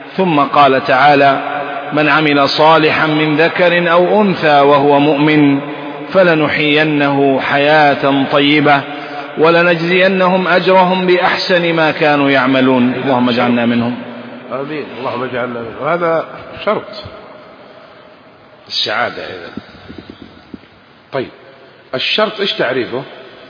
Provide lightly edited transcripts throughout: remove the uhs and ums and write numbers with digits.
ثم قال تعالى: من عمل صالحا من ذكر أو أنثى وهو مؤمن فلنحيينه حياة طيبة ولنجزينهم أجرهم بأحسن ما كانوا يعملون. اللهم اجعلنا منهم. آمين. اللهم اجعلنا منهم. هذا شرط السعادة إذن. طيب الشرط إيش تعريفه؟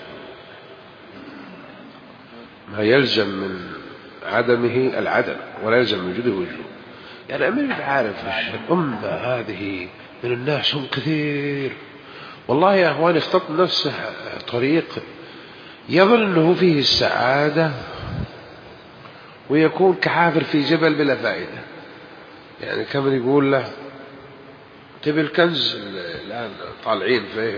ما يلزم من عدمه العدم ولا يلزم من وجوده وجوده. يعني أمين عارف الأمة هذه من الناس هم كثير، والله يا أخواني اختط نفسه طريق يظن أنه فيه السعادة ويكون كحافر في جبل بلا فائدة. يعني كمن يقول له تبي الكنز الآن طالعين فيه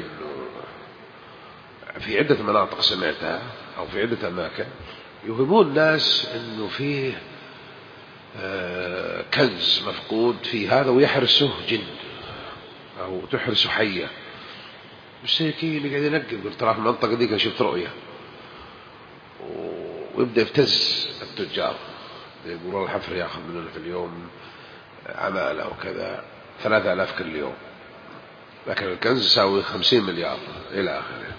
في عدة مناطق سمعتها أو في عدة أماكن يوهمون الناس أنه فيه كنز مفقود في هذا ويحرسه جن أو تحرسه حية. السيكين اللي قاعد ينقل يقول ترى في المنطقة دي شفت رؤية، ويبدأ يفتز التجار يقولون الحفر يأخذ مننا في اليوم عمالة وكذا 3000 كل يوم، لكن الكنز يساوي 50 مليار إلى آخره.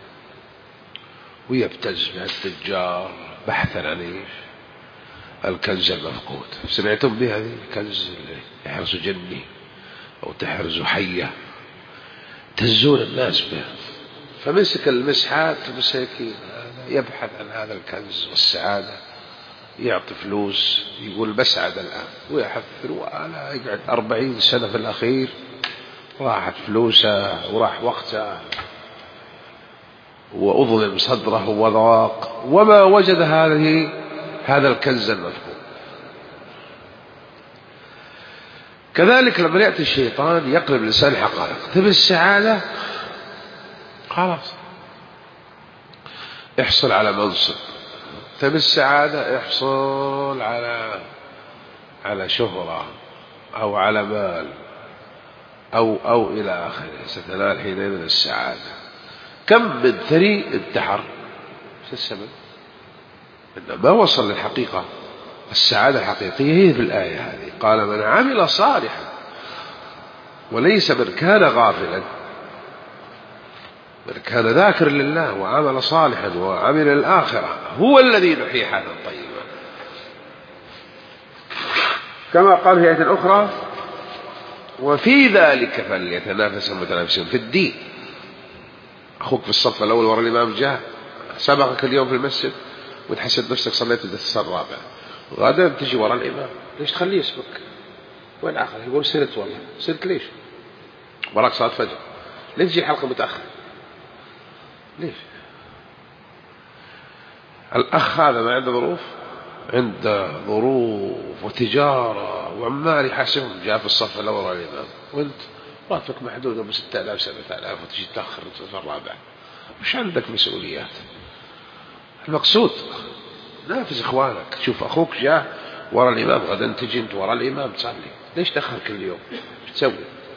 ويبتز بها التجار بحثا عن الكنز المفقود. سمعتم بهذه الكنز اللي يحرس جني أو تحرز حية، تزون الناس به. فمسك المسحات المساكين يبحث عن هذا الكنز والسعادة، يعطي فلوس يقول بسعد الآن ويحفر، وأنا يقعد 40 سنة في الأخير راحت فلوسه وراح وقته وأظلم صدره وضاق وما وجد هذا الكنز المفقود. كذلك لما يأتي الشيطان يقلب الإنسان حقائق. تبي السعادة خلاص احصل على منصب، تبي السعادة احصل على شهرة أو على مال أو إلى آخره، ستنال حينئذ السعادة. كم من ثري انتحر، شو السبب؟ إنه ما وصل للحقيقة. السعادة الحقيقية هي في الآية هذه، قال من عمل صالحا، وليس من كان غافلا. من كان ذاكر لله وعمل صالحا وعمل الآخرة هو الذي يحيي حياة طيبة. كما قال في آية أخرى وفي ذلك فليتنافس المتنافسون في الدين. أخوك في الصف الأول وراء الإمام جاء سبقك اليوم في المسجد وتحسد نفسك صليت الدرس الرابع، غدا تجي وراء الإمام، ليش تخليه يسبق؟ وين آخر؟ يقول سرت، والله سرت ليش؟ وراك صلاة فجر، ليش تجي الحلقة متأخر؟ ليش؟ الأخ هذا ما عنده ظروف، عنده ظروف وتجارة وعمال يحاسبهم، جاء في الصف الأول وراء الإمام، وأنت راتبك محدود ب 6000 7000 وتجي تأخر في الرابع، مش عندك مسؤوليات. المقصود نافس إخوانك. شوف أخوك جاء وراء الإمام، غدا تجي أنت وراء الإمام تصلي، ليش تأخر كل يوم؟ ايش تسوي؟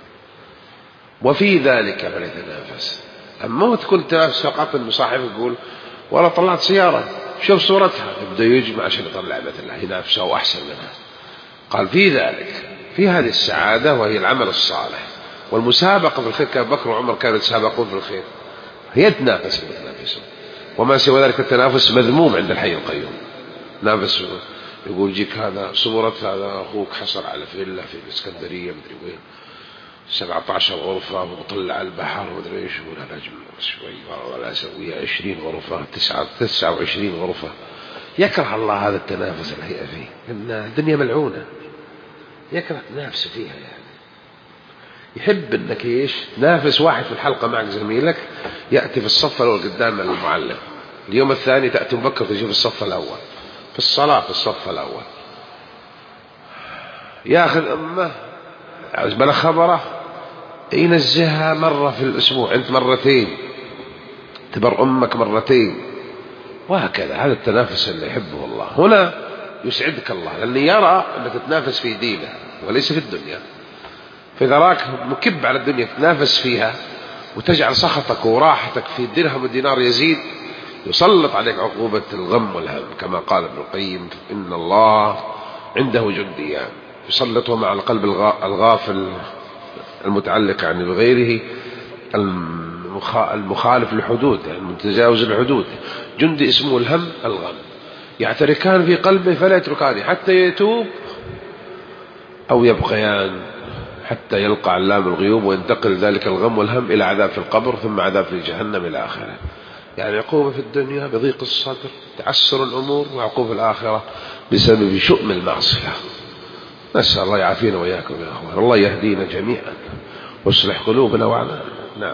وفي ذلك فليتنافس. أما تكون تنافس فقط إنه صاحب يقول ولا طلعت سيارة شوف صورتها، يبدأ يجمع عشان يطلع مثلها ينافسها وأحسن منها. قال في ذلك، في هذه السعادة وهي العمل الصالح والمسابقة في الخير. كان بكر وعمر كانوا يتسابقون في الخير، هي تنافس المتنافسون. وما سوى ذلك التنافس مذموم عند الحي القيوم. نافس يقول جيك هذا صورة هذا أخوك حصل على فيلا في الإسكندرية مدري وين 17 غرفة وطلع على البحر ومدري ايش، يقول هذا أجمل شوي ولا أسويها 20 غرفة 29 غرفة. يكره الله هذا التنافس الهيئة فيه، إن الدنيا ملعونة، يكره تنافس فيها. يعني يحب انك ايش تنافس واحد في الحلقة معك زميلك يأتي في الصف الأول قدام المعلم، اليوم الثاني تأتي مبكر تجي في الصف الأول، في الصلاة في الصف الأول، ياخذ أمه بلا خبره ينزهها مرة في الأسبوع، أنت مرتين، تبر أمك مرتين، وهكذا. هذا التنافس اللي يحبه الله. هنا يسعدك الله لأنه يرى أنك تنافس في دينه وليس في الدنيا. فإذا راك مكب على الدنيا تنافس فيها وتجعل سخطك وراحتك في الدرهم والدينار يزيد، يسلط عليك عقوبة الغم والهم، كما قال ابن القيم إن الله عنده جنديان يسلطه مع القلب الغافل المتعلق يعني بغيره المخالف للحدود، يعني المتجاوز الحدود. جندي اسمه الهم الغم، يعتركان في قلبه فلا يتركان حتى يتوب أو يبقيان حتى يلقى علام الغيوب وينتقل ذلك الغم والهم إلى عذاب في القبر ثم عذاب في جهنم إلى آخره. يعني عقوبة في الدنيا بضيق الصدر، تعسر الأمور، وعقوبة الآخرة بسبب شؤم المعصية. نسأل الله يعافينا وإياكم يا أخوان، الله يهدينا جميعا ويصلح قلوبنا وعنا. نعم.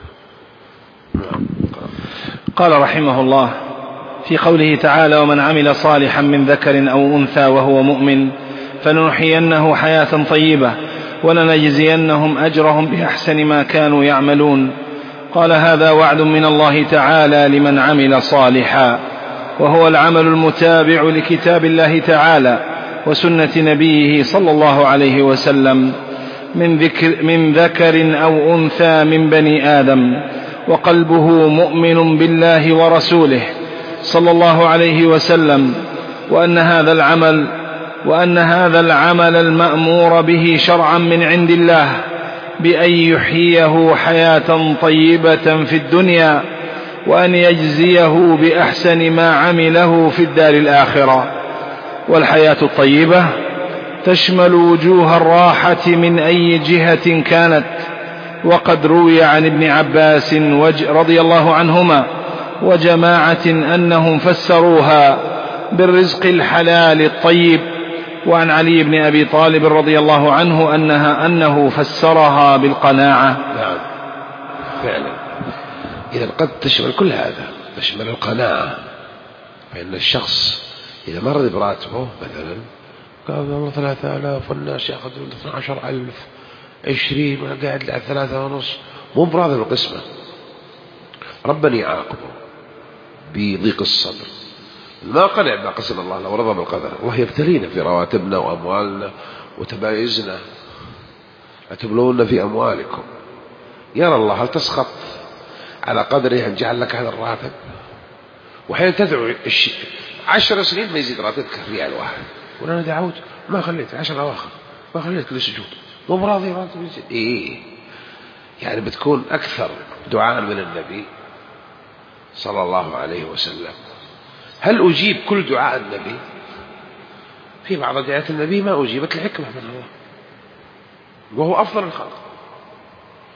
قال رحمه الله في قوله تعالى: ومن عمل صالحا من ذكر أو أنثى وهو مؤمن فلنحيينه حياة طيبة ولنجزينهم أجرهم بأحسن ما كانوا يعملون. قال: هذا وعد من الله تعالى لمن عمل صالحا، وهو العمل المتابع لكتاب الله تعالى وسنة نبيه صلى الله عليه وسلم من ذكر أو أنثى من بني آدم وقلبه مؤمن بالله ورسوله صلى الله عليه وسلم، وأن هذا العمل المأمور به شرعا من عند الله بأن يحييه حياة طيبة في الدنيا وأن يجزيه بأحسن ما عمله في الدار الآخرة. والحياة الطيبة تشمل وجوه الراحة من أي جهة كانت، وقد روي عن ابن عباس رضي الله عنهما وجماعة أنهم فسروها بالرزق الحلال الطيب، وعن علي بن أبي طالب رضي الله عنه أنه فسرها بالقناعة. نعم فعلا. إذا قد تشمل كل هذا، تشمل القناعة، فإن الشخص إذا مرض براتبه مثلا قال والله 3000 والناس يأخذون 12,000 20 وأنا قاعد على 3.5، مو براضي بالقسمة، ربنا يعاقبه بضيق الصدر، ما قنع بما قسم الله لو رضى بالقدر. الله يبتلينا في رواتبنا وأموالنا وتبايزنا، أتبلون في أموالكم. يرى الله هل تسخط على قدره أن جعل لك هذا الراتب؟ وحين تدعو 10 سنين ما يزيد راتبك ريال واحد، وأنا دعوت ما خليت 10 أواخر، ما خليت كل سجود، مو براضي راتب يزيد. إيه يعني بتكون أكثر دعاء من النبي صلى الله عليه وسلم. هل أجيب كل دعاء النبي؟ في بعض دعاءات النبي ما أجيبت الحكمة من الله، وهو أفضل الخلق.